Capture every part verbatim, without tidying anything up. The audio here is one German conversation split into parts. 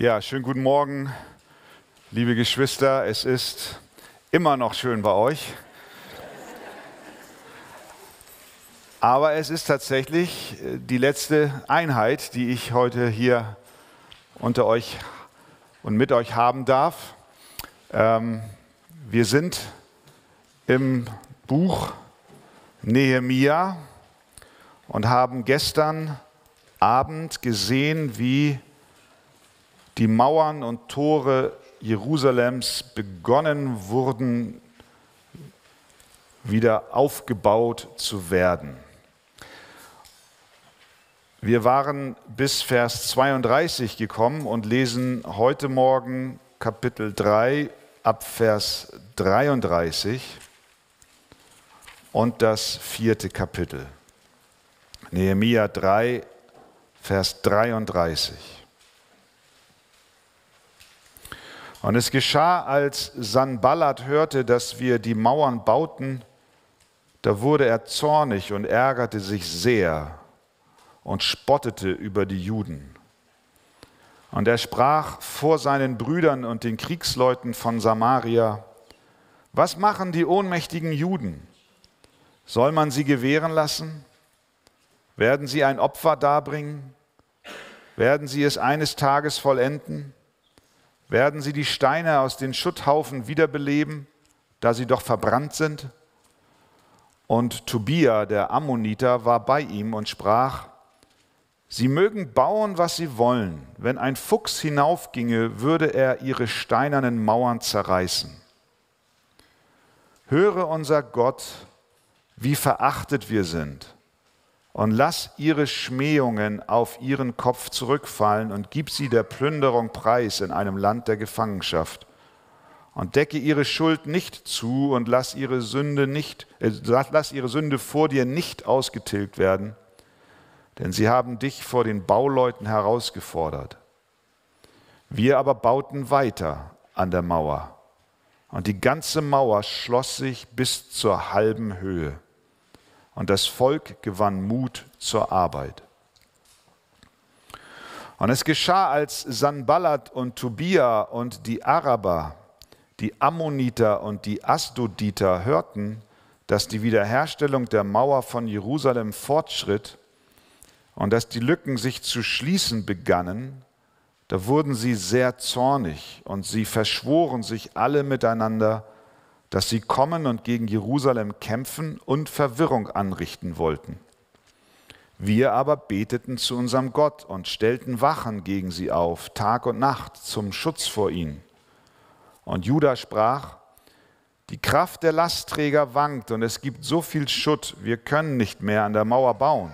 Ja, schönen guten Morgen, liebe Geschwister. Es ist immer noch schön bei euch. Aber es ist tatsächlich die letzte Einheit, die ich heute hier unter euch und mit euch haben darf. Ähm, wir sind im Buch Nehemia und haben gestern Abend gesehen, wie die Mauern und Tore Jerusalems begonnen wurden, wieder aufgebaut zu werden. Wir waren bis Vers zweiunddreißig gekommen und lesen heute Morgen Kapitel drei ab Vers dreiunddreißig und das vierte Kapitel. Nehemia drei, Vers dreiunddreißig. Und es geschah, als Sanballat hörte, dass wir die Mauern bauten, da wurde er zornig und ärgerte sich sehr und spottete über die Juden. Und er sprach vor seinen Brüdern und den Kriegsleuten von Samaria: Was machen die ohnmächtigen Juden? Soll man sie gewähren lassen? Werden sie ein Opfer darbringen? Werden sie es eines Tages vollenden? Werden sie die Steine aus den Schutthaufen wiederbeleben, da sie doch verbrannt sind? Und Tobia, der Ammoniter, war bei ihm und sprach: Sie mögen bauen, was sie wollen. Wenn ein Fuchs hinaufginge, würde er ihre steinernen Mauern zerreißen. Höre unser Gott, wie verachtet wir sind, und lass ihre Schmähungen auf ihren Kopf zurückfallen und gib sie der Plünderung preis in einem Land der Gefangenschaft. Und decke ihre Schuld nicht zu und lass ihre Sünde nicht, äh, lass ihre Sünde vor dir nicht ausgetilgt werden, denn sie haben dich vor den Bauleuten herausgefordert. Wir aber bauten weiter an der Mauer, und die ganze Mauer schloss sich bis zur halben Höhe. Und das Volk gewann Mut zur Arbeit. Und es geschah, als Sanballat und Tobia und die Araber, die Ammoniter und die Asdoditer hörten, dass die Wiederherstellung der Mauer von Jerusalem fortschritt und dass die Lücken sich zu schließen begannen, da wurden sie sehr zornig und sie verschworen sich alle miteinander, dass sie kommen und gegen Jerusalem kämpfen und Verwirrung anrichten wollten. Wir aber beteten zu unserem Gott und stellten Wachen gegen sie auf, Tag und Nacht, zum Schutz vor ihnen. Und Juda sprach: Die Kraft der Lastträger wankt und es gibt so viel Schutt, wir können nicht mehr an der Mauer bauen.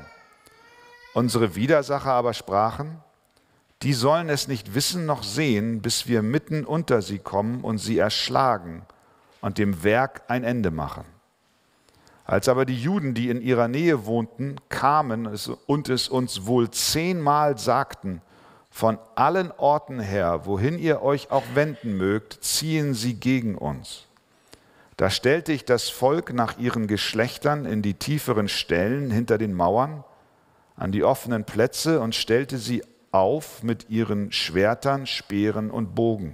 Unsere Widersacher aber sprachen: Die sollen es nicht wissen noch sehen, bis wir mitten unter sie kommen und sie erschlagen und dem Werk ein Ende machen. Als aber die Juden, die in ihrer Nähe wohnten, kamen und es uns wohl zehnmal sagten: Von allen Orten her, wohin ihr euch auch wenden mögt, ziehen sie gegen uns. Da stellte ich das Volk nach ihren Geschlechtern in die tieferen Stellen hinter den Mauern, an die offenen Plätze und stellte sie auf mit ihren Schwertern, Speeren und Bogen.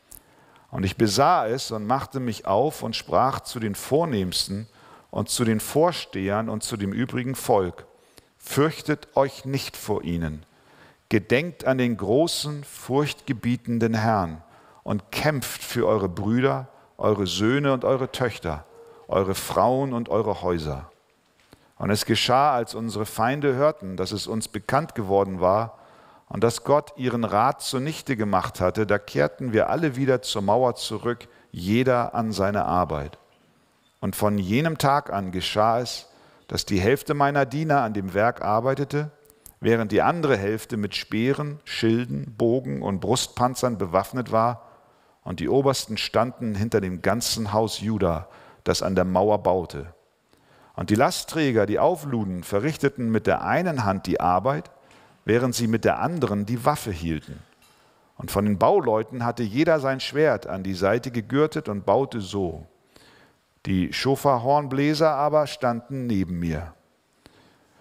Und ich besah es und machte mich auf und sprach zu den Vornehmsten und zu den Vorstehern und zu dem übrigen Volk: Fürchtet euch nicht vor ihnen, gedenkt an den großen, furchtgebietenden Herrn und kämpft für eure Brüder, eure Söhne und eure Töchter, eure Frauen und eure Häuser. Und es geschah, als unsere Feinde hörten, dass es uns bekannt geworden war, und dass Gott ihren Rat zunichte gemacht hatte, da kehrten wir alle wieder zur Mauer zurück, jeder an seine Arbeit. Und von jenem Tag an geschah es, dass die Hälfte meiner Diener an dem Werk arbeitete, während die andere Hälfte mit Speeren, Schilden, Bogen und Brustpanzern bewaffnet war, und die Obersten standen hinter dem ganzen Haus Juda, das an der Mauer baute. Und die Lastträger, die aufluden, verrichteten mit der einen Hand die Arbeit, während sie mit der anderen die Waffe hielten. Und von den Bauleuten hatte jeder sein Schwert an die Seite gegürtet und baute so. Die Schofar-Hornbläser aber standen neben mir.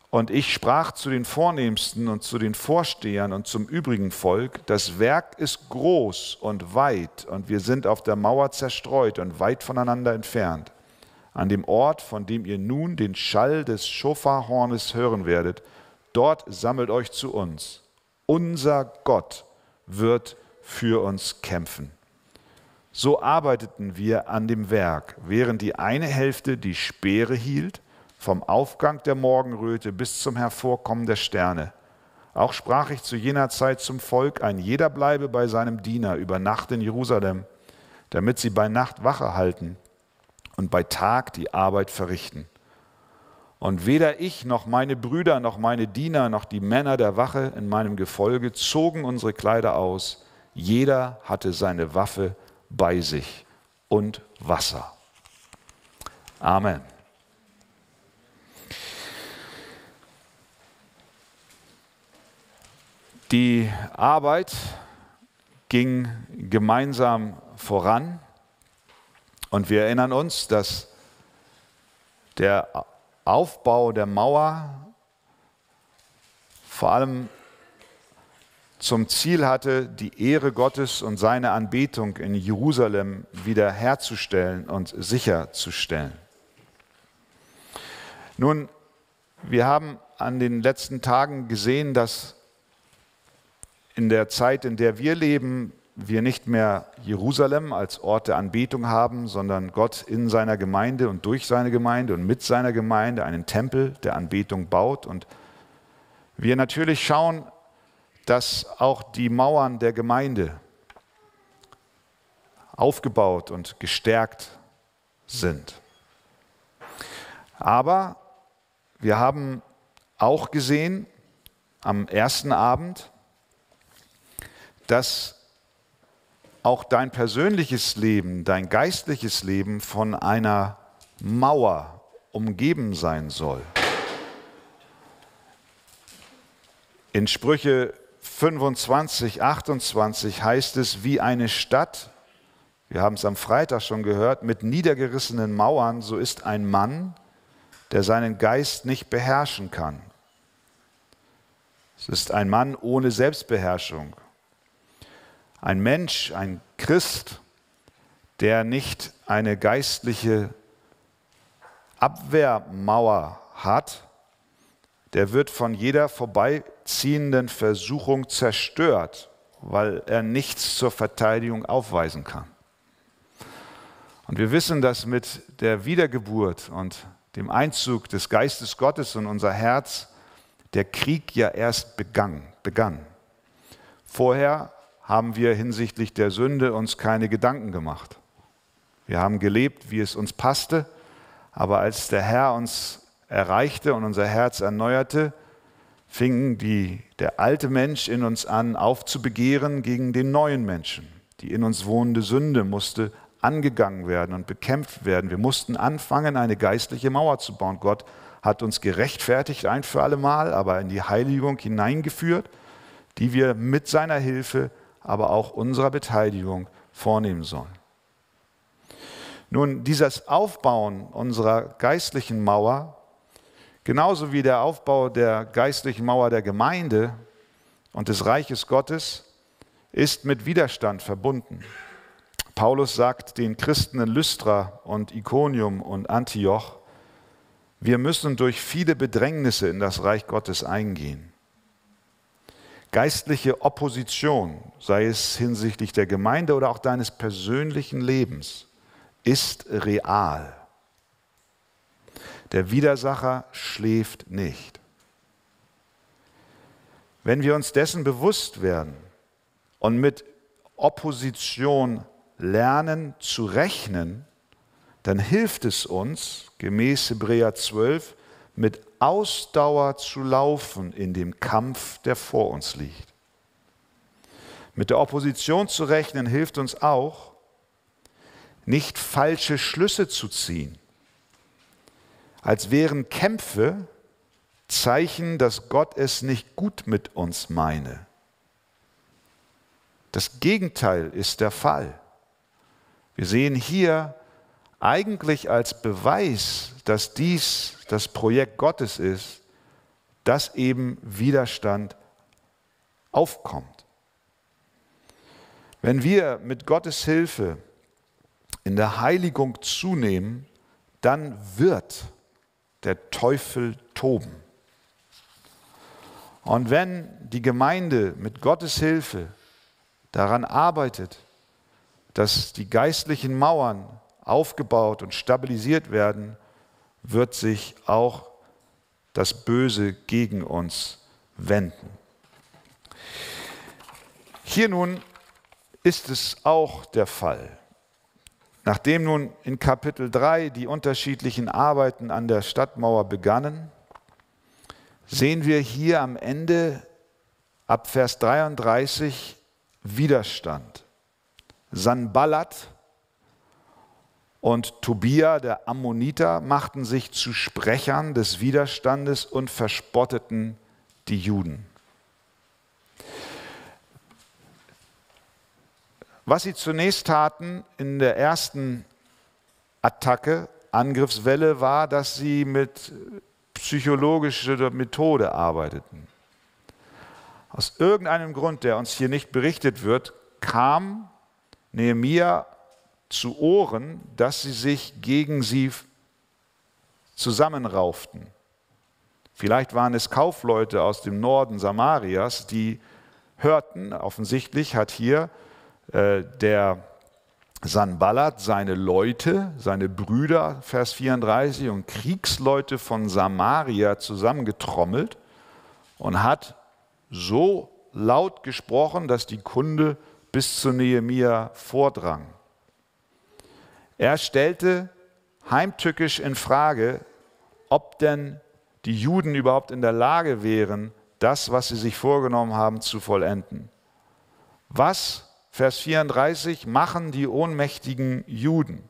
Und ich sprach zu den Vornehmsten und zu den Vorstehern und zum übrigen Volk, das Werk ist groß und weit, und wir sind auf der Mauer zerstreut und weit voneinander entfernt. An dem Ort, von dem ihr nun den Schall des Schofarhornes hören werdet, dort sammelt euch zu uns. Unser Gott wird für uns kämpfen. So arbeiteten wir an dem Werk, während die eine Hälfte die Speere hielt, vom Aufgang der Morgenröte bis zum Hervorkommen der Sterne. Auch sprach ich zu jener Zeit zum Volk, ein jeder bleibe bei seinem Diener über Nacht in Jerusalem, damit sie bei Nacht Wache halten und bei Tag die Arbeit verrichten. Und weder ich noch meine Brüder noch meine Diener noch die Männer der Wache in meinem Gefolge zogen unsere Kleider aus. Jeder hatte seine Waffe bei sich und Wasser. Amen. Die Arbeit ging gemeinsam voran und wir erinnern uns, dass der Aufbau der Mauer vor allem zum Ziel hatte, die Ehre Gottes und seine Anbetung in Jerusalem wiederherzustellen und sicherzustellen. Nun, wir haben an den letzten Tagen gesehen, dass in der Zeit, in der wir leben, wir nicht mehr Jerusalem als Ort der Anbetung haben, sondern Gott in seiner Gemeinde und durch seine Gemeinde und mit seiner Gemeinde einen Tempel der Anbetung baut. Und wir natürlich schauen, dass auch die Mauern der Gemeinde aufgebaut und gestärkt sind. Aber wir haben auch gesehen am ersten Abend, dass auch dein persönliches Leben, dein geistliches Leben von einer Mauer umgeben sein soll. In Sprüche fünfundzwanzig, achtundzwanzig heißt es, wie eine Stadt, wir haben es am Freitag schon gehört, mit niedergerissenen Mauern, so ist ein Mann, der seinen Geist nicht beherrschen kann. Es ist ein Mann ohne Selbstbeherrschung. Ein Mensch, ein Christ, der nicht eine geistliche Abwehrmauer hat, der wird von jeder vorbeiziehenden Versuchung zerstört, weil er nichts zur Verteidigung aufweisen kann. Und wir wissen, dass mit der Wiedergeburt und dem Einzug des Geistes Gottes in unser Herz der Krieg ja erst begann. begann. Vorher haben wir hinsichtlich der Sünde uns keine Gedanken gemacht. Wir haben gelebt, wie es uns passte, aber als der Herr uns erreichte und unser Herz erneuerte, fing die, der alte Mensch in uns an, aufzubegehren gegen den neuen Menschen. Die in uns wohnende Sünde musste angegangen werden und bekämpft werden. Wir mussten anfangen, eine geistliche Mauer zu bauen. Gott hat uns gerechtfertigt ein für alle Mal, aber in die Heiligung hineingeführt, die wir mit seiner Hilfe aber auch unserer Beteiligung vornehmen sollen. Nun, dieses Aufbauen unserer geistlichen Mauer, genauso wie der Aufbau der geistlichen Mauer der Gemeinde und des Reiches Gottes, ist mit Widerstand verbunden. Paulus sagt den Christen in Lystra und Ikonium und Antioch, wir müssen durch viele Bedrängnisse in das Reich Gottes eingehen. Geistliche Opposition, sei es hinsichtlich der Gemeinde oder auch deines persönlichen Lebens, ist real. Der Widersacher schläft nicht. Wenn wir uns dessen bewusst werden und mit Opposition lernen zu rechnen, dann hilft es uns, gemäß Hebräer zwölf, mit Ausdauer zu laufen in dem Kampf, der vor uns liegt. Mit der Opposition zu rechnen hilft uns auch, nicht falsche Schlüsse zu ziehen, als wären Kämpfe Zeichen, dass Gott es nicht gut mit uns meine. Das Gegenteil ist der Fall. Wir sehen hier eigentlich als Beweis, dass dies das Projekt Gottes ist, dass eben Widerstand aufkommt. Wenn wir mit Gottes Hilfe in der Heiligung zunehmen, dann wird der Teufel toben. Und wenn die Gemeinde mit Gottes Hilfe daran arbeitet, dass die geistlichen Mauern aufgebaut und stabilisiert werden, wird sich auch das Böse gegen uns wenden. Hier nun ist es auch der Fall. Nachdem nun in Kapitel drei die unterschiedlichen Arbeiten an der Stadtmauer begannen, sehen wir hier am Ende ab Vers dreiunddreißig Widerstand. Sanballat und Tobia, der Ammoniter, machten sich zu Sprechern des Widerstandes und verspotteten die Juden. Was sie zunächst taten in der ersten Attacke, Angriffswelle, war, dass sie mit psychologischer Methode arbeiteten. Aus irgendeinem Grund, der uns hier nicht berichtet wird, kam Nehemia zu Ohren, dass sie sich gegen sie zusammenrauften. Vielleicht waren es Kaufleute aus dem Norden Samarias, die hörten, offensichtlich hat hier äh, der Sanballat seine Leute, seine Brüder, Vers vierunddreißig, und Kriegsleute von Samaria zusammengetrommelt und hat so laut gesprochen, dass die Kunde bis zu Nehemia vordrang. Er stellte heimtückisch in Frage, ob denn die Juden überhaupt in der Lage wären, das, was sie sich vorgenommen haben, zu vollenden. Was, Vers vierunddreißig, machen die ohnmächtigen Juden?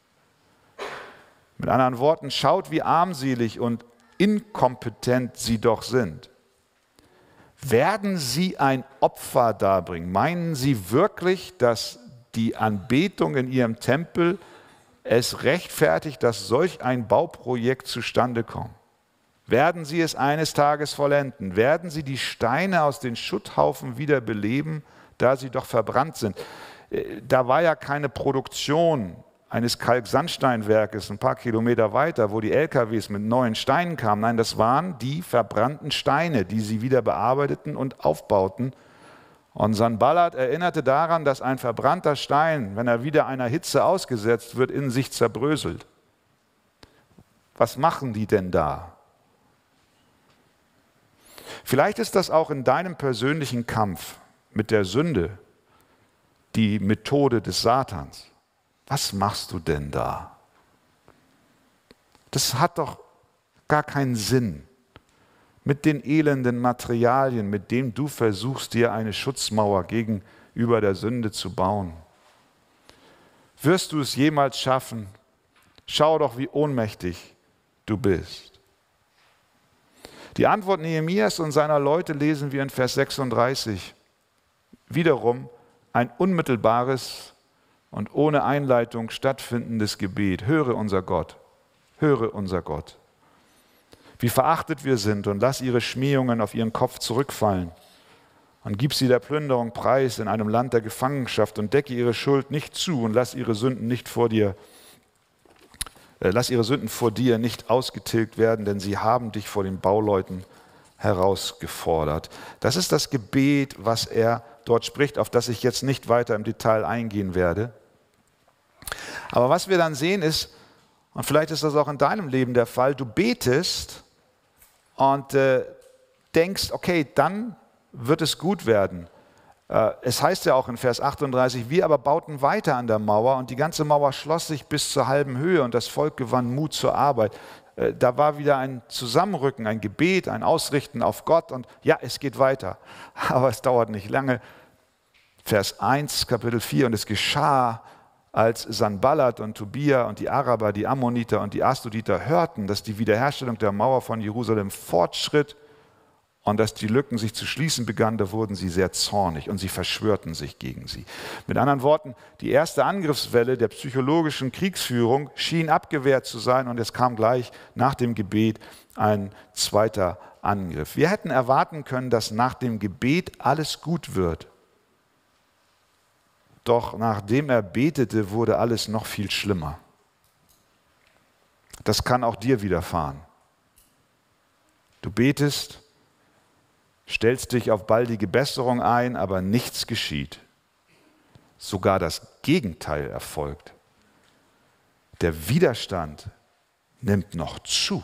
Mit anderen Worten, schaut, wie armselig und inkompetent sie doch sind. Werden sie ein Opfer darbringen? Meinen sie wirklich, dass die Anbetung in ihrem Tempel es rechtfertigt, dass solch ein Bauprojekt zustande kommt? Werden sie es eines Tages vollenden? Werden sie die Steine aus den Schutthaufen wieder beleben, da sie doch verbrannt sind? Da war ja keine Produktion eines Kalksandsteinwerkes ein paar Kilometer weiter, wo die L K Ws mit neuen Steinen kamen. Nein, das waren die verbrannten Steine, die sie wieder bearbeiteten und aufbauten. Und Sanballat erinnerte daran, dass ein verbrannter Stein, wenn er wieder einer Hitze ausgesetzt wird, in sich zerbröselt. Was machen die denn da? Vielleicht ist das auch in deinem persönlichen Kampf mit der Sünde die Methode des Satans. Was machst du denn da? Das hat doch gar keinen Sinn. Mit den elenden Materialien, mit denen du versuchst, dir eine Schutzmauer gegenüber der Sünde zu bauen. Wirst du es jemals schaffen? Schau doch, wie ohnmächtig du bist. Die Antwort Nehemias und seiner Leute lesen wir in Vers sechsunddreißig. Wiederum ein unmittelbares und ohne Einleitung stattfindendes Gebet. Höre unser Gott, höre unser Gott. Wie verachtet wir sind, und lass ihre Schmähungen auf ihren Kopf zurückfallen. Und gib sie der Plünderung preis in einem Land der Gefangenschaft und decke ihre Schuld nicht zu und lass ihre Sünden nicht vor dir Lass ihre Sünden vor dir nicht ausgetilgt werden, denn sie haben dich vor den Bauleuten herausgefordert. Das ist das Gebet, was er dort spricht, auf das ich jetzt nicht weiter im Detail eingehen werde. Aber was wir dann sehen ist, und vielleicht ist das auch in deinem Leben der Fall, du betest und äh, denkst, okay, dann wird es gut werden. Es heißt ja auch in Vers achtunddreißig, wir aber bauten weiter an der Mauer und die ganze Mauer schloss sich bis zur halben Höhe und das Volk gewann Mut zur Arbeit. Da war wieder ein Zusammenrücken, ein Gebet, ein Ausrichten auf Gott und ja, es geht weiter. Aber es dauert nicht lange. Vers eins, Kapitel vier, und es geschah, als Sanballat und Tobia und die Araber, die Ammoniter und die Asdoditer hörten, dass die Wiederherstellung der Mauer von Jerusalem fortschritt, und dass die Lücken sich zu schließen begannen, da wurden sie sehr zornig und sie verschwörten sich gegen sie. Mit anderen Worten, die erste Angriffswelle der psychologischen Kriegsführung schien abgewehrt zu sein und es kam gleich nach dem Gebet ein zweiter Angriff. Wir hätten erwarten können, dass nach dem Gebet alles gut wird. Doch nachdem er betete, wurde alles noch viel schlimmer. Das kann auch dir widerfahren. Du betest, stellst dich auf baldige Besserung ein, aber nichts geschieht. Sogar das Gegenteil erfolgt. Der Widerstand nimmt noch zu.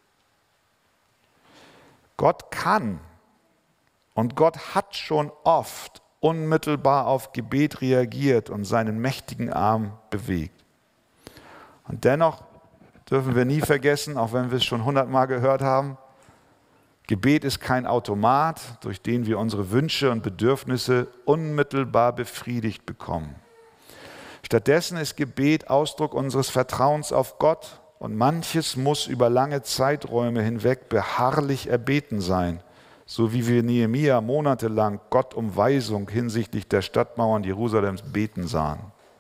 Gott kann und Gott hat schon oft unmittelbar auf Gebet reagiert und seinen mächtigen Arm bewegt. Und dennoch dürfen wir nie vergessen, auch wenn wir es schon hundertmal gehört haben, Gebet ist kein Automat, durch den wir unsere Wünsche und Bedürfnisse unmittelbar befriedigt bekommen. Stattdessen ist Gebet Ausdruck unseres Vertrauens auf Gott und manches muss über lange Zeiträume hinweg beharrlich erbeten sein, so wie wir Nehemia monatelang Gott um Weisung hinsichtlich der Stadtmauern Jerusalems beten sahen.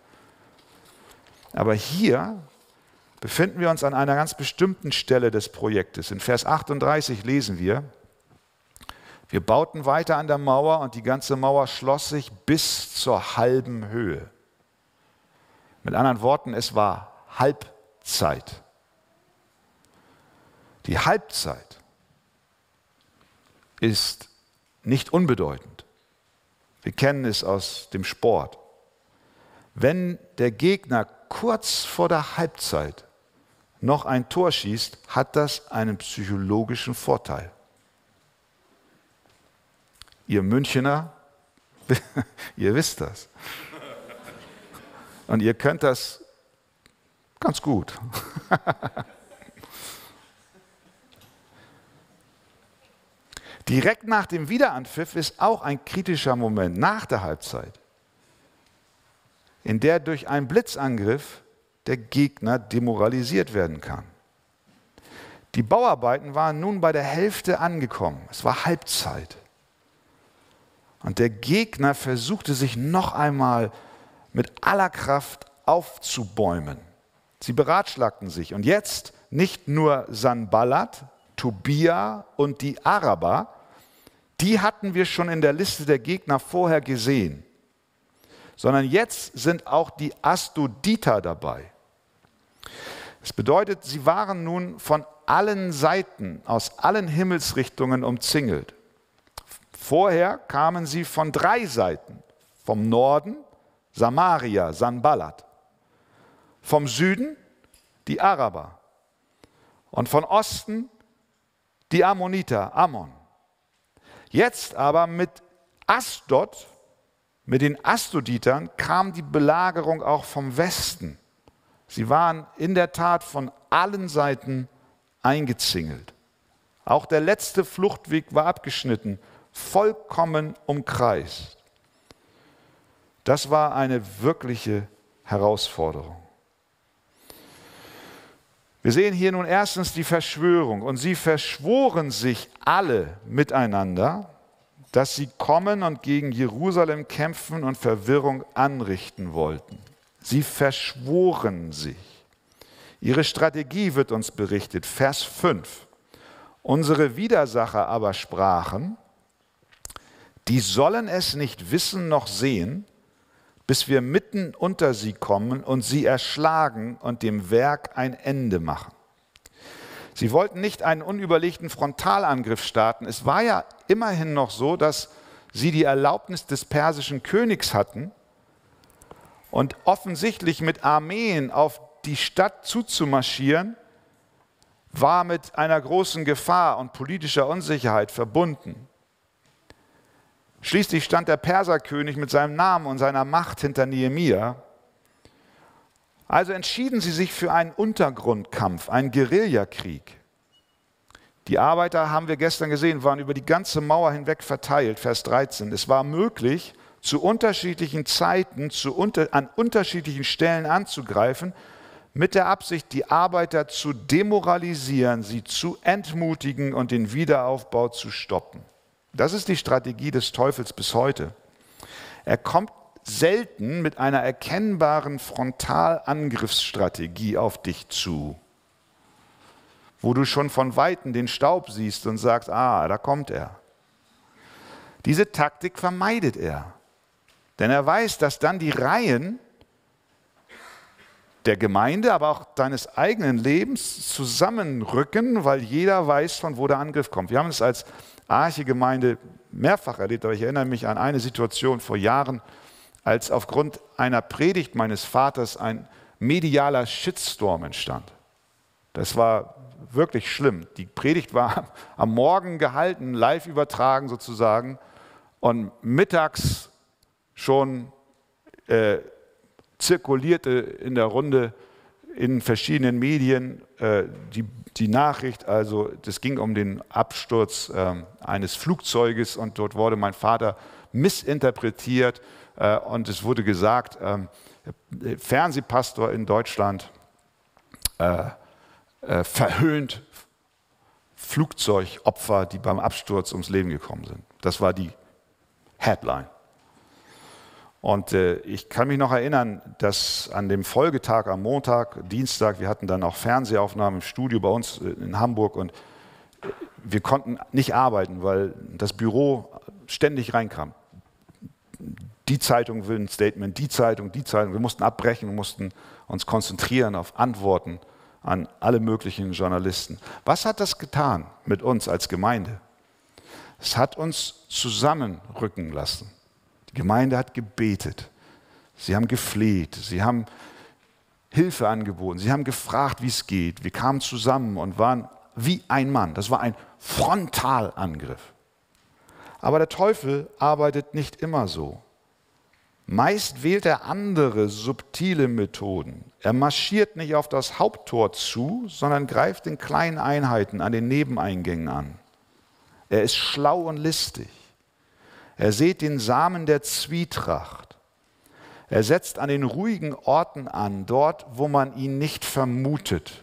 Aber hier befinden wir uns an einer ganz bestimmten Stelle des Projektes. In Vers achtunddreißig lesen wir: Wir bauten weiter an der Mauer und die ganze Mauer schloss sich bis zur halben Höhe. Mit anderen Worten, es war Halbzeit. Die Halbzeit ist nicht unbedeutend. Wir kennen es aus dem Sport. Wenn der Gegner kurz vor der Halbzeit noch ein Tor schießt, hat das einen psychologischen Vorteil. Ihr Münchener, ihr wisst das. Und ihr könnt das ganz gut. Direkt nach dem Wiederanpfiff ist auch ein kritischer Moment nach der Halbzeit, in der durch einen Blitzangriff der Gegner demoralisiert werden kann. Die Bauarbeiten waren nun bei der Hälfte angekommen. Es war Halbzeit. Und der Gegner versuchte sich noch einmal mit aller Kraft aufzubäumen. Sie beratschlagten sich. Und jetzt nicht nur Sanballat, Tobia und die Araber, die hatten wir schon in der Liste der Gegner vorher gesehen, sondern jetzt sind auch die Asdoditer dabei. Das bedeutet, sie waren nun von allen Seiten, aus allen Himmelsrichtungen umzingelt. Vorher kamen sie von drei Seiten, vom Norden Samaria, Sanballat, vom Süden die Araber und von Osten die Ammoniter, Ammon. Jetzt aber mit Asdod, mit den Asdoditern, kam die Belagerung auch vom Westen. Sie waren in der Tat von allen Seiten eingezingelt. Auch der letzte Fluchtweg war abgeschnitten, vollkommen umkreist. Das war eine wirkliche Herausforderung. Wir sehen hier nun erstens die Verschwörung und sie verschworen sich alle miteinander, dass sie kommen und gegen Jerusalem kämpfen und Verwirrung anrichten wollten. Sie verschworen sich. Ihre Strategie wird uns berichtet, Vers fünf. Unsere Widersacher aber sprachen, die sollen es nicht wissen noch sehen, bis wir mitten unter sie kommen und sie erschlagen und dem Werk ein Ende machen. Sie wollten nicht einen unüberlegten Frontalangriff starten. Es war ja immerhin noch so, dass sie die Erlaubnis des persischen Königs hatten und offensichtlich mit Armeen auf die Stadt zuzumarschieren, war mit einer großen Gefahr und politischer Unsicherheit verbunden. Schließlich stand der Perserkönig mit seinem Namen und seiner Macht hinter Nehemia. Also entschieden sie sich für einen Untergrundkampf, einen Guerillakrieg. Die Arbeiter, haben wir gestern gesehen, waren über die ganze Mauer hinweg verteilt, Vers dreizehn. Es war möglich, zu unterschiedlichen Zeiten, zu unter, an unterschiedlichen Stellen anzugreifen, mit der Absicht, die Arbeiter zu demoralisieren, sie zu entmutigen und den Wiederaufbau zu stoppen. Das ist die Strategie des Teufels bis heute. Er kommt selten mit einer erkennbaren Frontalangriffsstrategie auf dich zu. wo du schon von Weitem den Staub siehst und sagst, ah, da kommt er. Diese Taktik vermeidet er, denn er weiß, dass dann die Reihen der Gemeinde, aber auch deines eigenen Lebens zusammenrücken, weil jeder weiß, von wo der Angriff kommt. Wir haben es als Arche-Gemeinde mehrfach erlebt, aber ich erinnere mich an eine Situation vor Jahren, als aufgrund einer Predigt meines Vaters ein medialer Shitstorm entstand. Das war wirklich schlimm. Die Predigt war am Morgen gehalten, live übertragen sozusagen, und mittags schon äh, zirkulierte in der Runde in verschiedenen Medien äh, die, die Nachricht, also das ging um den Absturz äh, eines Flugzeuges und dort wurde mein Vater missinterpretiert äh, und es wurde gesagt, äh, Fernsehpastor in Deutschland äh, äh, verhöhnt Flugzeugopfer, die beim Absturz ums Leben gekommen sind. Das war die Headline. Und äh, ich kann mich noch erinnern, dass an dem Folgetag, am Montag, Dienstag, wir hatten dann auch Fernsehaufnahmen im Studio bei uns in Hamburg und wir konnten nicht arbeiten, weil das Büro ständig reinkam. Die Zeitung will ein Statement, die Zeitung, die Zeitung. Wir mussten abbrechen, wir mussten uns konzentrieren auf Antworten an alle möglichen Journalisten. Was hat das getan mit uns als Gemeinde? Es hat uns zusammenrücken lassen. Die Gemeinde hat gebetet, sie haben gefleht, sie haben Hilfe angeboten, sie haben gefragt, wie es geht. Wir kamen zusammen und waren wie ein Mann. Das war ein Frontalangriff. Aber der Teufel arbeitet nicht immer so. Meist wählt er andere subtile Methoden. Er marschiert nicht auf das Haupttor zu, sondern greift in kleinen Einheiten an den Nebeneingängen an. Er ist schlau und listig. Er sät den Samen der Zwietracht. Er setzt an den ruhigen Orten an, dort, wo man ihn nicht vermutet.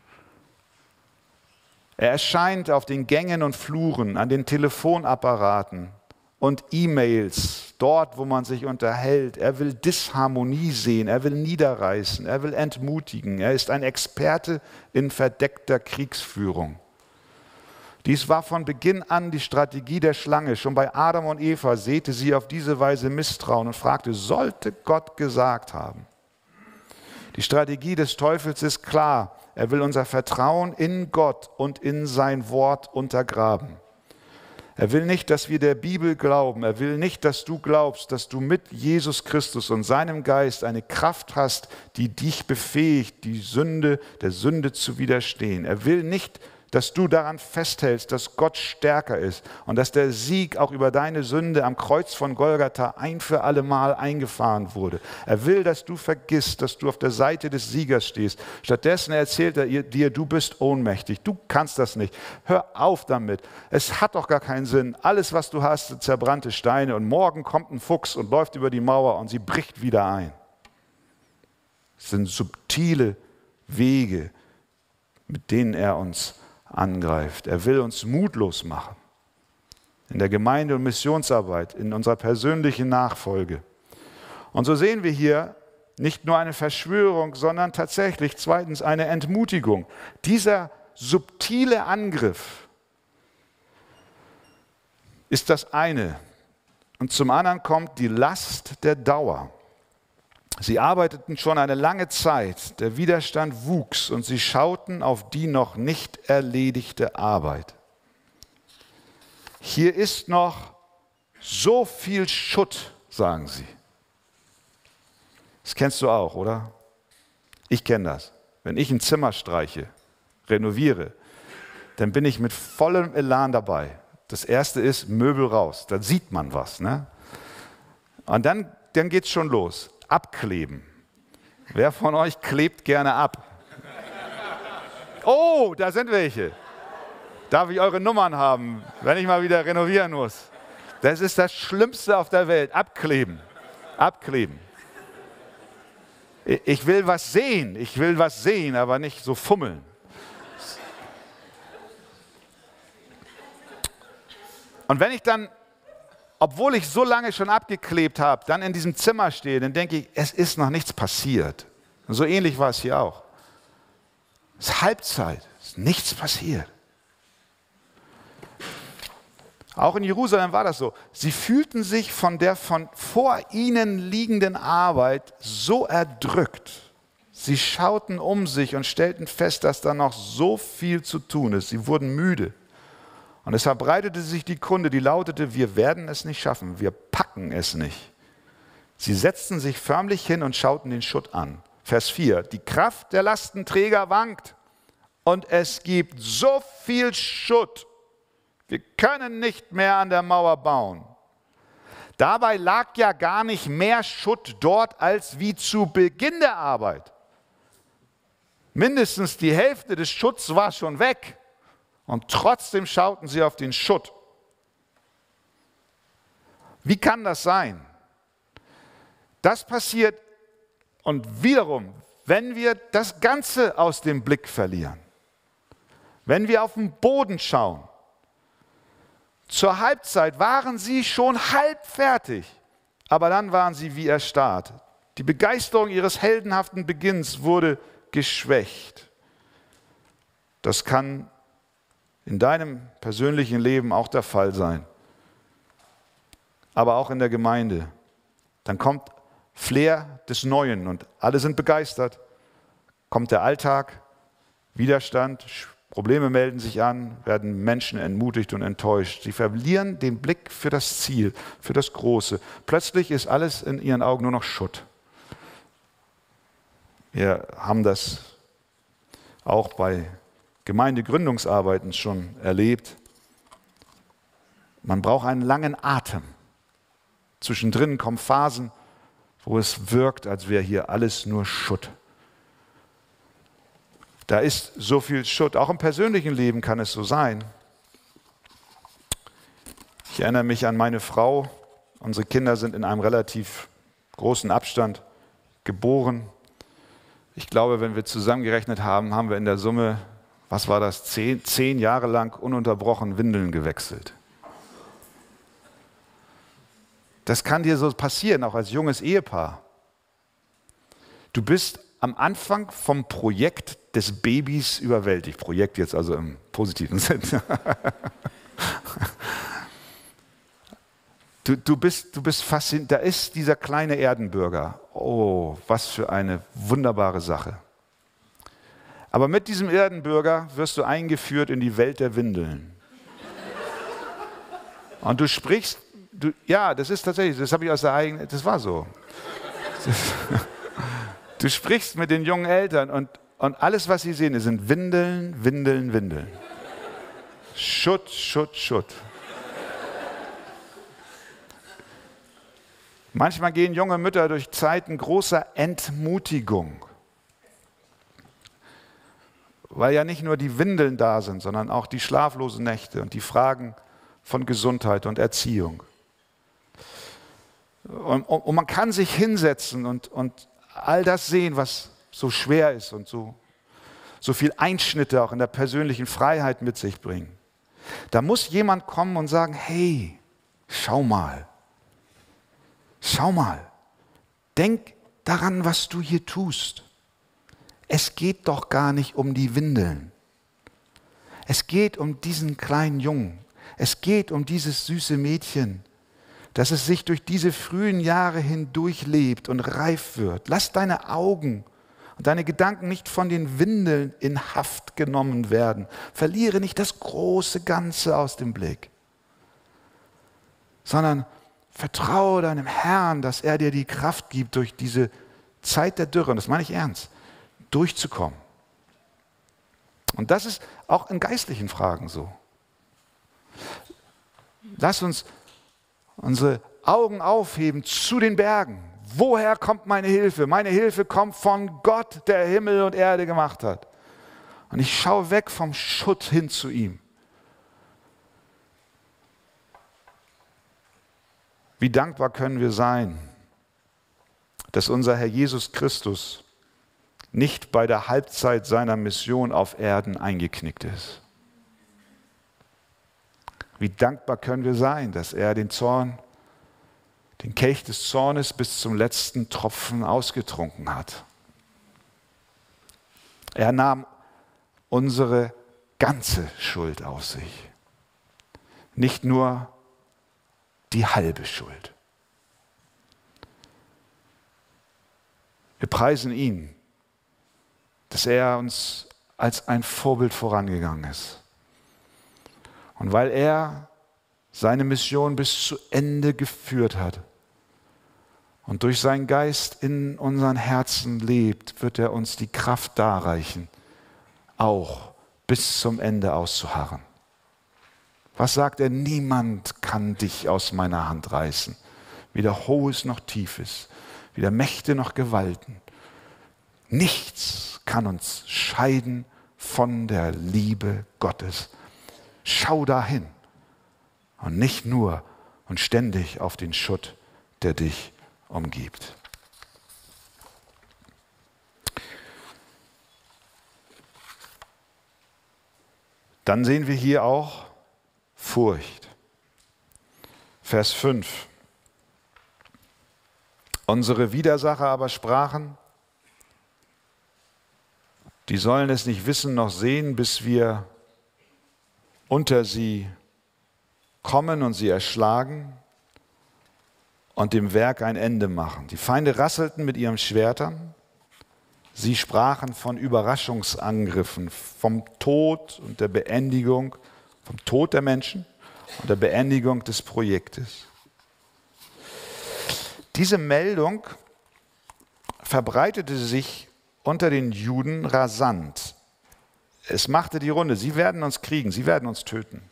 Er erscheint auf den Gängen und Fluren, an den Telefonapparaten und E-Mails, dort, wo man sich unterhält. Er will Disharmonie sehen, er will niederreißen, er will entmutigen. Er ist ein Experte in verdeckter Kriegsführung. Dies war von Beginn an die Strategie der Schlange. Schon bei Adam und Eva säte sie auf diese Weise Misstrauen und fragte, sollte Gott gesagt haben? Die Strategie des Teufels ist klar. Er will unser Vertrauen in Gott und in sein Wort untergraben. Er will nicht, dass wir der Bibel glauben. Er will nicht, dass du glaubst, dass du mit Jesus Christus und seinem Geist eine Kraft hast, die dich befähigt, die Sünde, der Sünde zu widerstehen. Er will nicht, dass du daran festhältst, dass Gott stärker ist und dass der Sieg auch über deine Sünde am Kreuz von Golgatha ein für alle Mal eingefahren wurde. Er will, dass du vergisst, dass du auf der Seite des Siegers stehst. Stattdessen erzählt er dir, du bist ohnmächtig, du kannst das nicht. Hör auf damit. Es hat doch gar keinen Sinn. Alles, was du hast, sind zerbrannte Steine und morgen kommt ein Fuchs und läuft über die Mauer und sie bricht wieder ein. Es sind subtile Wege, mit denen er uns angreift. Er will uns mutlos machen. In der Gemeinde- und Missionsarbeit, in unserer persönlichen Nachfolge. Und so sehen wir hier nicht nur eine Verschwörung, sondern tatsächlich zweitens eine Entmutigung. Dieser subtile Angriff ist das eine. Und zum anderen kommt die Last der Dauer. Sie arbeiteten schon eine lange Zeit, der Widerstand wuchs und sie schauten auf die noch nicht erledigte Arbeit. Hier ist noch so viel Schutt, sagen sie. Das kennst du auch, oder? Ich kenne das. Wenn ich ein Zimmer streiche, renoviere, dann bin ich mit vollem Elan dabei. Das erste ist Möbel raus, da sieht man was. Ne? Und dann, dann geht es schon los. Abkleben. Wer von euch klebt gerne ab? Oh, da sind welche. Darf ich eure Nummern haben, wenn ich mal wieder renovieren muss? Das ist das Schlimmste auf der Welt. Abkleben. Abkleben. Ich will was sehen. Ich will was sehen, aber nicht so fummeln. Und wenn ich dann, obwohl ich so lange schon abgeklebt habe, dann in diesem Zimmer stehe, dann denke ich, es ist noch nichts passiert. Und so ähnlich war es hier auch. Es ist Halbzeit. Ist nichts passiert. Auch in Jerusalem war das so. Sie fühlten sich von der von vor ihnen liegenden Arbeit so erdrückt. Sie schauten um sich und stellten fest, dass da noch so viel zu tun ist. Sie wurden müde. Und es verbreitete sich die Kunde, die lautete, wir werden es nicht schaffen, wir packen es nicht. Sie setzten sich förmlich hin und schauten den Schutt an. Vers vier, die Kraft der Lastenträger wankt und es gibt so viel Schutt. Wir können nicht mehr an der Mauer bauen. Dabei lag ja gar nicht mehr Schutt dort als wie zu Beginn der Arbeit. Mindestens die Hälfte des Schutts war schon weg und trotzdem schauten sie auf den Schutt. Wie kann das sein? Das passiert und wiederum, wenn wir das Ganze aus dem Blick verlieren, wenn wir auf den Boden schauen. Zur Halbzeit waren sie schon halb fertig, aber dann waren sie wie erstarrt. Die Begeisterung ihres heldenhaften Beginns wurde geschwächt. Das kann in deinem persönlichen Leben auch der Fall sein, aber auch in der Gemeinde. Dann kommt Flair des Neuen und alle sind begeistert. Kommt der Alltag, Widerstand, Probleme melden sich an, werden Menschen entmutigt und enttäuscht. Sie verlieren den Blick für das Ziel, für das Große. Plötzlich ist alles in ihren Augen nur noch Schutt. Wir haben das auch bei Gemeindegründungsarbeiten schon erlebt. Man braucht einen langen Atem. Zwischendrin kommen Phasen, wo es wirkt, als wäre hier alles nur Schutt. Da ist so viel Schutt. Auch im persönlichen Leben kann es so sein. Ich erinnere mich an meine Frau. Unsere Kinder sind in einem relativ großen Abstand geboren. Ich glaube, wenn wir zusammengerechnet haben, haben wir in der Summe, was war das, zehn, zehn Jahre lang ununterbrochen Windeln gewechselt. Das kann dir so passieren, auch als junges Ehepaar. Du bist am Anfang vom Projekt des Babys überwältigt. Projekt jetzt also im positiven Sinne. Du, du, bist, du bist fasziniert. Da ist dieser kleine Erdenbürger. Oh, was für eine wunderbare Sache. Aber mit diesem Erdenbürger wirst du eingeführt in die Welt der Windeln. Und du sprichst, du, ja, das ist tatsächlich, das habe ich aus der eigenen, das war so. Du sprichst mit den jungen Eltern und, und alles, was sie sehen, sind Windeln, Windeln, Windeln. Schutt, Schutt, Schutt. Manchmal gehen junge Mütter durch Zeiten großer Entmutigung, weil ja nicht nur die Windeln da sind, sondern auch die schlaflosen Nächte und die Fragen von Gesundheit und Erziehung. Und, und, und man kann sich hinsetzen und, und all das sehen, was so schwer ist und so, so viel Einschnitte auch in der persönlichen Freiheit mit sich bringen. Da muss jemand kommen und sagen, hey, schau mal, schau mal, denk daran, was du hier tust. Es geht doch gar nicht um die Windeln. Es geht um diesen kleinen Jungen. Es geht um dieses süße Mädchen, dass es sich durch diese frühen Jahre hindurch lebt und reif wird. Lass deine Augen und deine Gedanken nicht von den Windeln in Haft genommen werden. Verliere nicht das große Ganze aus dem Blick, sondern vertraue deinem Herrn, dass er dir die Kraft gibt, durch diese Zeit der Dürre, und das meine ich ernst, durchzukommen. Und das ist auch in geistlichen Fragen so. Lass uns unsere Augen aufheben zu den Bergen. Woher kommt meine Hilfe? Meine Hilfe kommt von Gott, der Himmel und Erde gemacht hat. Und ich schaue weg vom Schutt hin zu ihm. Wie dankbar können wir sein, dass unser Herr Jesus Christus nicht bei der Halbzeit seiner Mission auf Erden eingeknickt ist. Wie dankbar können wir sein, dass er den Zorn, den Kelch des Zornes bis zum letzten Tropfen ausgetrunken hat. Er nahm unsere ganze Schuld auf sich. Nicht nur die halbe Schuld. Wir preisen ihn, dass er uns als ein Vorbild vorangegangen ist. Und weil er seine Mission bis zu Ende geführt hat und durch seinen Geist in unseren Herzen lebt, wird er uns die Kraft darreichen, auch bis zum Ende auszuharren. Was sagt er? Niemand kann dich aus meiner Hand reißen. Weder Hohes noch Tiefes, weder Mächte noch Gewalten. Nichts kann uns scheiden von der Liebe Gottes. Schau dahin und nicht nur und ständig auf den Schutt, der dich umgibt. Dann sehen wir hier auch Furcht. Vers fünf. Unsere Widersacher aber sprachen, die sollen es nicht wissen noch sehen, bis wir unter sie kommen und sie erschlagen und dem Werk ein Ende machen. Die Feinde rasselten mit ihren Schwertern. Sie sprachen von Überraschungsangriffen, vom Tod und der Beendigung, vom Tod der Menschen und der Beendigung des Projektes. Diese Meldung verbreitete sich unter den Juden rasant. Es machte die Runde, sie werden uns kriegen, sie werden uns töten.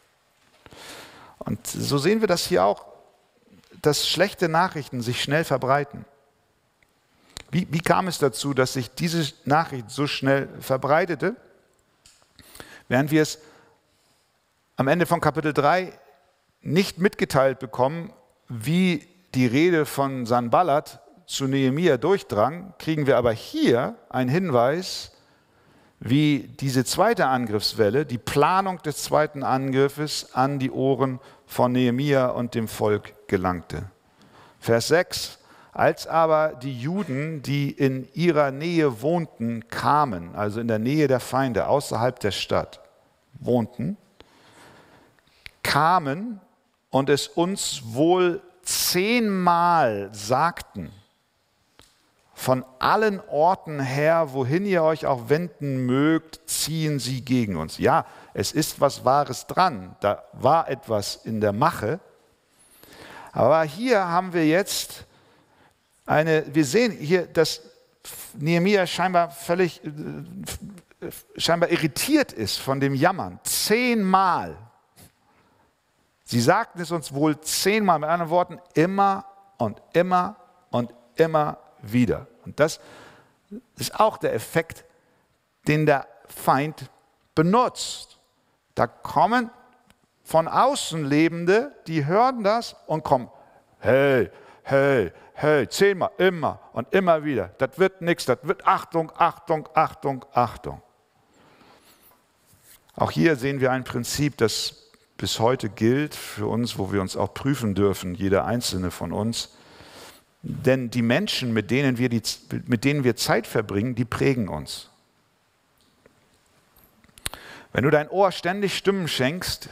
Und so sehen wir das hier auch, dass schlechte Nachrichten sich schnell verbreiten. Wie, wie kam es dazu, dass sich diese Nachricht so schnell verbreitete? Während wir es am Ende von Kapitel drei nicht mitgeteilt bekommen, wie die Rede von Sanballat zu Nehemia durchdrang, kriegen wir aber hier einen Hinweis, wie diese zweite Angriffswelle, die Planung des zweiten Angriffes an die Ohren von Nehemia und dem Volk gelangte. Vers sechs. Als aber die Juden, die in ihrer Nähe wohnten, kamen, also in der Nähe der Feinde, außerhalb der Stadt wohnten, kamen und es uns wohl zehnmal sagten, von allen Orten her, wohin ihr euch auch wenden mögt, ziehen sie gegen uns. Ja, es ist was Wahres dran, da war etwas in der Mache, aber hier haben wir jetzt eine, wir sehen hier, dass Nehemia scheinbar völlig, scheinbar irritiert ist von dem Jammern. Zehnmal. Sie sagten es uns wohl zehnmal, mit anderen Worten, immer und immer und immer wieder. Und das ist auch der Effekt, den der Feind benutzt. Da kommen von außen Lebende, die hören das und kommen, hey, hey, hey, zehnmal, immer und immer wieder. Das wird nichts, das wird Achtung, Achtung, Achtung, Achtung. Auch hier sehen wir ein Prinzip, das bis heute gilt für uns, wo wir uns auch prüfen dürfen, jeder einzelne von uns. Denn die Menschen, mit denen wir, die, mit denen wir Zeit verbringen, die prägen uns. Wenn du dein Ohr ständig Stimmen schenkst,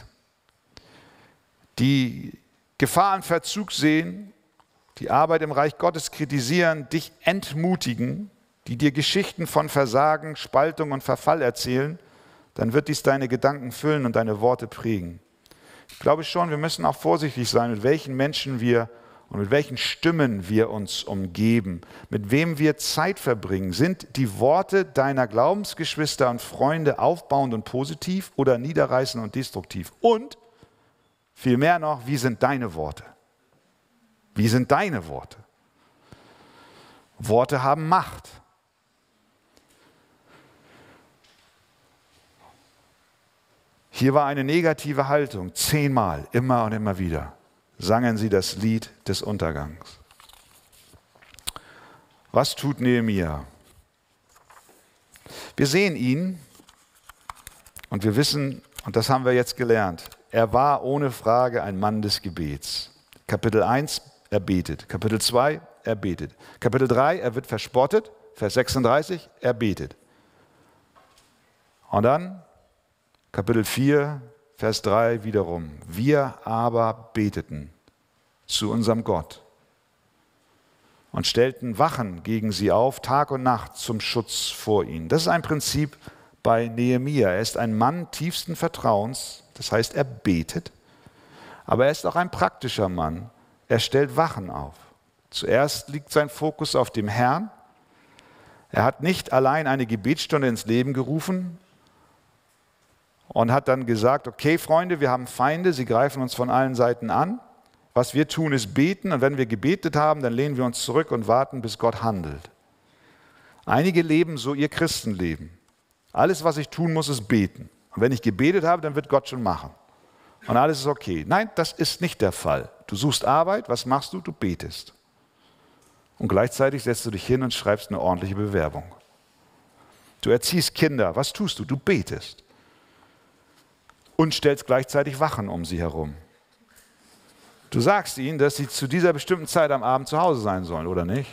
die Gefahr im Verzug sehen, die Arbeit im Reich Gottes kritisieren, dich entmutigen, die dir Geschichten von Versagen, Spaltung und Verfall erzählen, dann wird dies deine Gedanken füllen und deine Worte prägen. Ich glaube schon, wir müssen auch vorsichtig sein, mit welchen Menschen wir und mit welchen Stimmen wir uns umgeben, mit wem wir Zeit verbringen. Sind die Worte deiner Glaubensgeschwister und Freunde aufbauend und positiv oder niederreißend und destruktiv? Und vielmehr noch, wie sind deine Worte? Wie sind deine Worte? Worte haben Macht. Hier war eine negative Haltung, zehnmal, immer und immer wieder, sangen sie das Lied des Untergangs. Was tut Nehemia? Wir sehen ihn und wir wissen, und das haben wir jetzt gelernt, er war ohne Frage ein Mann des Gebets. Kapitel eins, er betet. Kapitel zwei, er betet. Kapitel drei, er wird verspottet. Vers sechsunddreißig, er betet. Und dann Kapitel vier, Vers drei wiederum. Wir aber beteten zu unserem Gott und stellten Wachen gegen sie auf, Tag und Nacht zum Schutz vor ihnen. Das ist ein Prinzip bei Nehemia. Er ist ein Mann tiefsten Vertrauens, das heißt, er betet, aber er ist auch ein praktischer Mann. Er stellt Wachen auf. Zuerst liegt sein Fokus auf dem Herrn. Er hat nicht allein eine Gebetsstunde ins Leben gerufen und hat dann gesagt, okay Freunde, wir haben Feinde, sie greifen uns von allen Seiten an. Was wir tun, ist beten, und wenn wir gebetet haben, dann lehnen wir uns zurück und warten, bis Gott handelt. Einige leben so ihr Christenleben. Alles, was ich tun muss, ist beten. Und wenn ich gebetet habe, dann wird Gott schon machen. Und alles ist okay. Nein, das ist nicht der Fall. Du suchst Arbeit, was machst du? Du betest. Und gleichzeitig setzt du dich hin und schreibst eine ordentliche Bewerbung. Du erziehst Kinder, was tust du? Du betest. Und stellst gleichzeitig Wachen um sie herum. Du sagst ihnen, dass sie zu dieser bestimmten Zeit am Abend zu Hause sein sollen, oder nicht?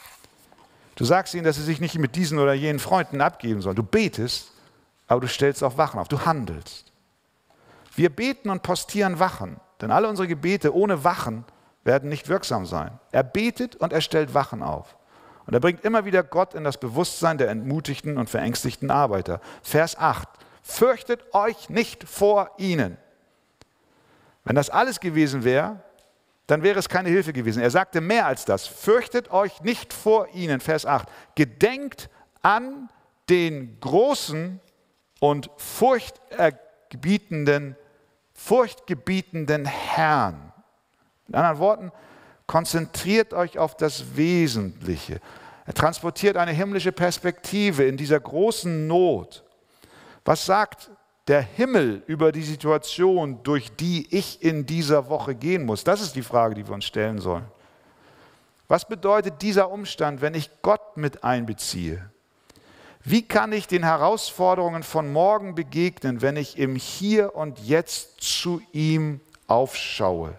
Du sagst ihnen, dass sie sich nicht mit diesen oder jenen Freunden abgeben sollen. Du betest, aber du stellst auch Wachen auf. Du handelst. Wir beten und postieren Wachen, denn alle unsere Gebete ohne Wachen werden nicht wirksam sein. Er betet und er stellt Wachen auf. Und er bringt immer wieder Gott in das Bewusstsein der entmutigten und verängstigten Arbeiter. Vers acht. Fürchtet euch nicht vor ihnen. Wenn das alles gewesen wäre, dann wäre es keine Hilfe gewesen. Er sagte mehr als das. Fürchtet euch nicht vor ihnen. Vers acht. Gedenkt an den großen und furchtgebietenden, furchtgebietenden Herrn. In anderen Worten, konzentriert euch auf das Wesentliche. Er transportiert eine himmlische Perspektive in dieser großen Not. Was sagt der Himmel über die Situation, durch die ich in dieser Woche gehen muss? Das ist die Frage, die wir uns stellen sollen. Was bedeutet dieser Umstand, wenn ich Gott mit einbeziehe? Wie kann ich den Herausforderungen von morgen begegnen, wenn ich im Hier und Jetzt zu ihm aufschaue?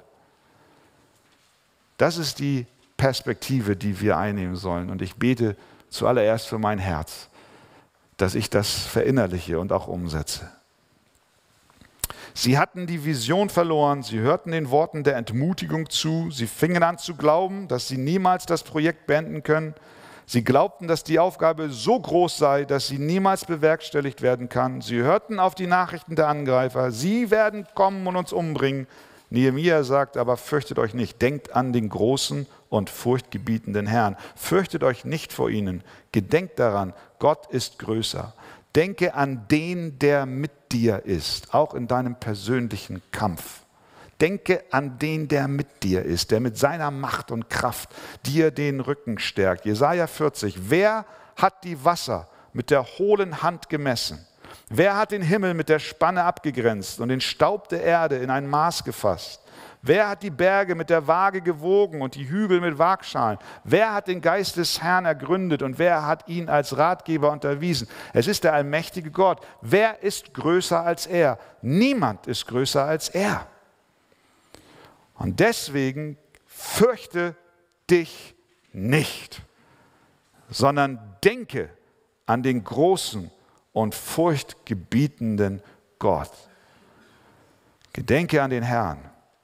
Das ist die Perspektive, die wir einnehmen sollen. Und ich bete zuallererst für mein Herz, dass ich das verinnerliche und auch umsetze. Sie hatten die Vision verloren, sie hörten den Worten der Entmutigung zu, sie fingen an zu glauben, dass sie niemals das Projekt beenden können. Sie glaubten, dass die Aufgabe so groß sei, dass sie niemals bewerkstelligt werden kann. Sie hörten auf die Nachrichten der Angreifer, sie werden kommen und uns umbringen. Nehemia sagt aber, fürchtet euch nicht, denkt an den großen und furchtgebietenden Herrn. Fürchtet euch nicht vor ihnen, gedenkt daran, Gott ist größer. Denke an den, der mit dir ist, auch in deinem persönlichen Kampf. Denke an den, der mit dir ist, der mit seiner Macht und Kraft dir den Rücken stärkt. Jesaja vierzig, wer hat die Wasser mit der hohlen Hand gemessen? Wer hat den Himmel mit der Spanne abgegrenzt und den Staub der Erde in ein Maß gefasst? Wer hat die Berge mit der Waage gewogen und die Hügel mit Waagschalen? Wer hat den Geist des Herrn ergründet und wer hat ihn als Ratgeber unterwiesen? Es ist der allmächtige Gott. Wer ist größer als er? Niemand ist größer als er. Und deswegen fürchte dich nicht, sondern denke an den großen und furchtgebietenden Gott. Gedenke an den Herrn.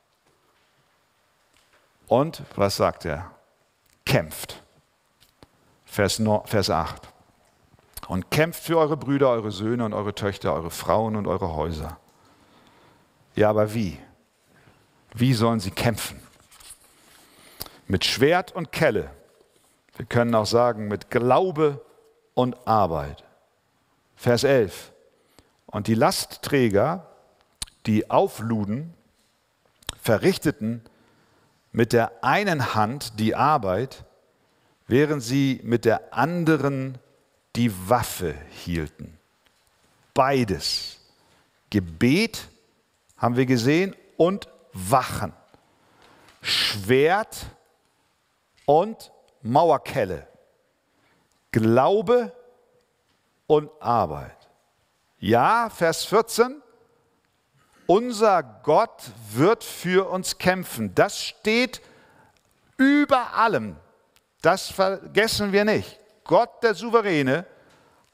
Und was sagt er? Kämpft. Vers, Vers acht. Und kämpft für eure Brüder, eure Söhne und eure Töchter, eure Frauen und eure Häuser. Ja, aber wie? Wie sollen sie kämpfen? Mit Schwert und Kelle. Wir können auch sagen, mit Glaube und Arbeit. Vers elf. Und die Lastträger, die aufluden, verrichteten mit der einen Hand die Arbeit, während sie mit der anderen die Waffe hielten. Beides. Gebet, haben wir gesehen, und Wachen. Schwert und Mauerkelle. Glaube und Arbeit. Ja, Vers vierzehn. Unser Gott wird für uns kämpfen. Das steht über allem. Das vergessen wir nicht. Gott, der Souveräne,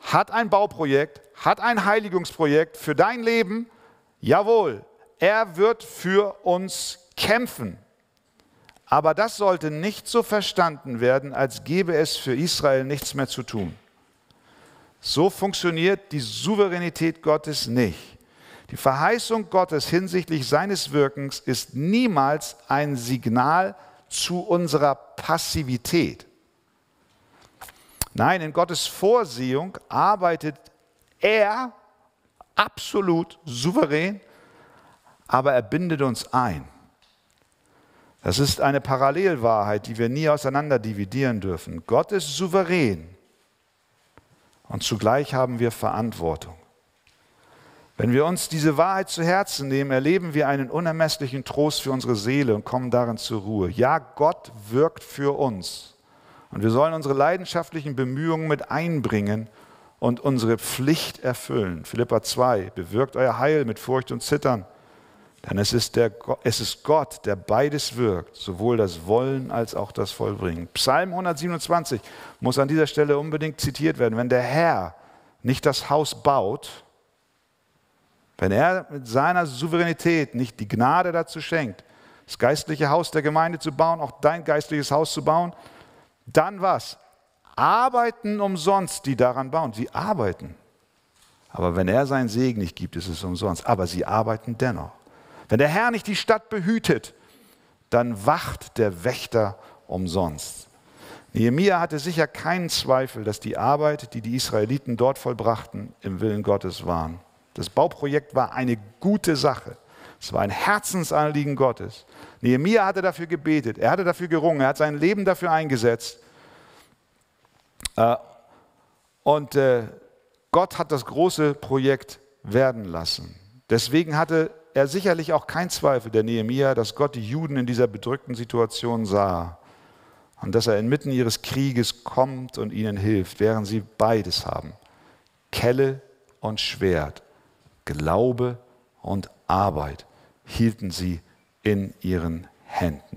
hat ein Bauprojekt, hat ein Heiligungsprojekt für dein Leben. Jawohl, er wird für uns kämpfen. Aber das sollte nicht so verstanden werden, als gäbe es für Israel nichts mehr zu tun. So funktioniert die Souveränität Gottes nicht. Die Verheißung Gottes hinsichtlich seines Wirkens ist niemals ein Signal zu unserer Passivität. Nein, in Gottes Vorsehung arbeitet er absolut souverän, aber er bindet uns ein. Das ist eine Parallelwahrheit, die wir nie auseinander dividieren dürfen. Gott ist souverän und zugleich haben wir Verantwortung. Wenn wir uns diese Wahrheit zu Herzen nehmen, erleben wir einen unermesslichen Trost für unsere Seele und kommen darin zur Ruhe. Ja, Gott wirkt für uns und wir sollen unsere leidenschaftlichen Bemühungen mit einbringen und unsere Pflicht erfüllen. Philipper zwei, bewirkt euer Heil mit Furcht und Zittern. Denn es ist, der, es ist Gott, der beides wirkt, sowohl das Wollen als auch das Vollbringen. Psalm hundertsiebenundzwanzig muss an dieser Stelle unbedingt zitiert werden. Wenn der Herr nicht das Haus baut, wenn er mit seiner Souveränität nicht die Gnade dazu schenkt, das geistliche Haus der Gemeinde zu bauen, auch dein geistliches Haus zu bauen, dann was? Arbeiten umsonst, die daran bauen. Sie arbeiten. Aber wenn er seinen Segen nicht gibt, ist es umsonst. Aber sie arbeiten dennoch. Wenn der Herr nicht die Stadt behütet, dann wacht der Wächter umsonst. Nehemia hatte sicher keinen Zweifel, dass die Arbeit, die die Israeliten dort vollbrachten, im Willen Gottes waren. Das Bauprojekt war eine gute Sache. Es war ein Herzensanliegen Gottes. Nehemia hatte dafür gebetet, er hatte dafür gerungen, er hat sein Leben dafür eingesetzt. Und Gott hat das große Projekt werden lassen. Deswegen hatte er sicherlich auch kein Zweifel, der Nehemia, dass Gott die Juden in dieser bedrückten Situation sah und dass er inmitten ihres Krieges kommt und ihnen hilft, während sie beides haben. Kelle und Schwert, Glaube und Arbeit hielten sie in ihren Händen.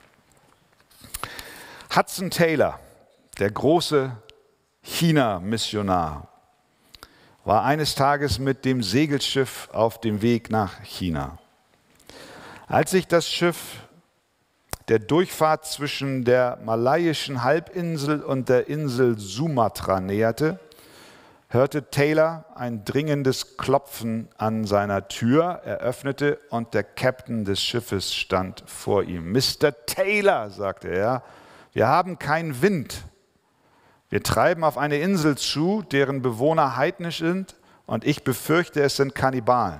Hudson Taylor, der große China-Missionar, war eines Tages mit dem Segelschiff auf dem Weg nach China. Als sich das Schiff der Durchfahrt zwischen der malaiischen Halbinsel und der Insel Sumatra näherte, hörte Taylor ein dringendes Klopfen an seiner Tür. Er öffnete und der Kapitän des Schiffes stand vor ihm. Mister Taylor, sagte er, wir haben keinen Wind. Wir treiben auf eine Insel zu, deren Bewohner heidnisch sind, und ich befürchte, es sind Kannibalen.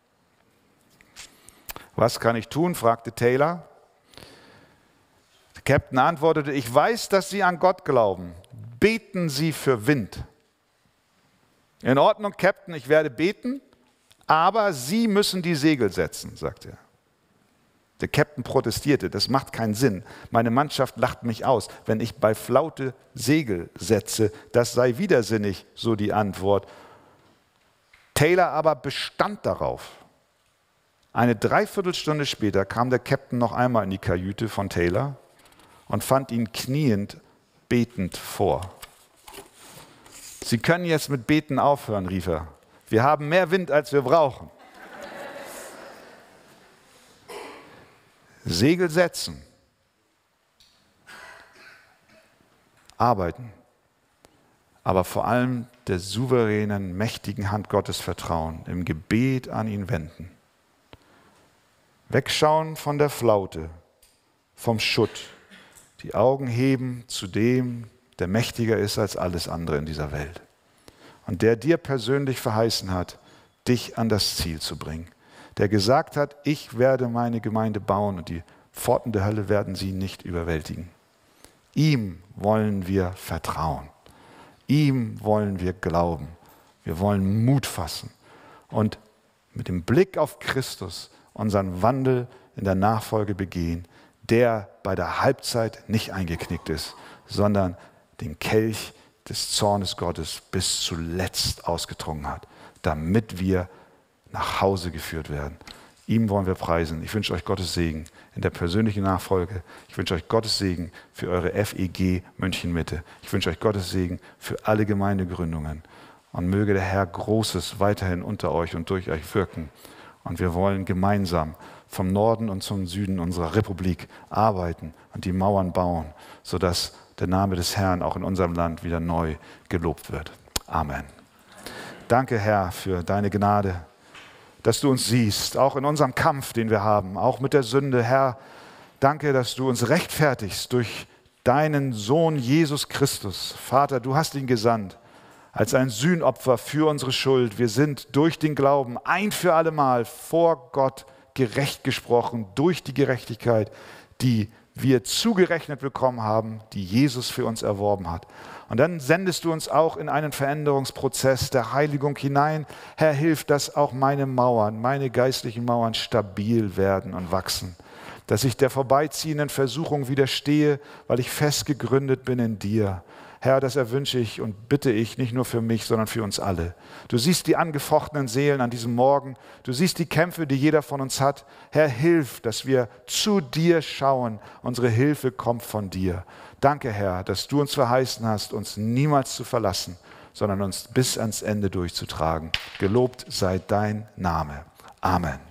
Was kann ich tun? Fragte Taylor. Der Kapitän antwortete, ich weiß, dass Sie an Gott glauben. Beten Sie für Wind. In Ordnung, Kapitän, ich werde beten, aber Sie müssen die Segel setzen, sagte er. Der Kapitän protestierte, das macht keinen Sinn. Meine Mannschaft lacht mich aus, wenn ich bei Flaute Segel setze. Das sei widersinnig, so die Antwort. Taylor aber bestand darauf. Eine Dreiviertelstunde später kam der Kapitän noch einmal in die Kajüte von Taylor und fand ihn kniend, betend vor. Sie können jetzt mit Beten aufhören, rief er. Wir haben mehr Wind, als wir brauchen. Segel setzen, arbeiten, aber vor allem der souveränen, mächtigen Hand Gottes vertrauen, im Gebet an ihn wenden. Wegschauen von der Flaute, vom Schutt, die Augen heben zu dem, der mächtiger ist als alles andere in dieser Welt und der dir persönlich verheißen hat, dich an das Ziel zu bringen. Der gesagt hat, ich werde meine Gemeinde bauen und die Pforten der Hölle werden sie nicht überwältigen. Ihm wollen wir vertrauen. Ihm wollen wir glauben. Wir wollen Mut fassen und mit dem Blick auf Christus unseren Wandel in der Nachfolge begehen, der bei der Halbzeit nicht eingeknickt ist, sondern den Kelch des Zornes Gottes bis zuletzt ausgetrunken hat, damit wir nach Hause geführt werden. Ihm wollen wir preisen. Ich wünsche euch Gottes Segen in der persönlichen Nachfolge. Ich wünsche euch Gottes Segen für eure F E G München Mitte. Ich wünsche euch Gottes Segen für alle Gemeindegründungen. Und möge der Herr Großes weiterhin unter euch und durch euch wirken. Und wir wollen gemeinsam vom Norden und zum Süden unserer Republik arbeiten und die Mauern bauen, sodass der Name des Herrn auch in unserem Land wieder neu gelobt wird. Amen. Danke, Herr, für deine Gnade, dass du uns siehst, auch in unserem Kampf, den wir haben, auch mit der Sünde. Herr, danke, dass du uns rechtfertigst durch deinen Sohn Jesus Christus. Vater, du hast ihn gesandt als ein Sühnopfer für unsere Schuld. Wir sind durch den Glauben ein für alle Mal vor Gott gerecht gesprochen, durch die Gerechtigkeit, die wir zugerechnet bekommen haben, die Jesus für uns erworben hat. Und dann sendest du uns auch in einen Veränderungsprozess der Heiligung hinein. Herr, hilf, dass auch meine Mauern, meine geistlichen Mauern stabil werden und wachsen. Dass ich der vorbeiziehenden Versuchung widerstehe, weil ich fest gegründet bin in dir. Herr, das erwünsche ich und bitte ich nicht nur für mich, sondern für uns alle. Du siehst die angefochtenen Seelen an diesem Morgen. Du siehst die Kämpfe, die jeder von uns hat. Herr, hilf, dass wir zu dir schauen. Unsere Hilfe kommt von dir. Danke, Herr, dass du uns verheißen hast, uns niemals zu verlassen, sondern uns bis ans Ende durchzutragen. Gelobt sei dein Name. Amen.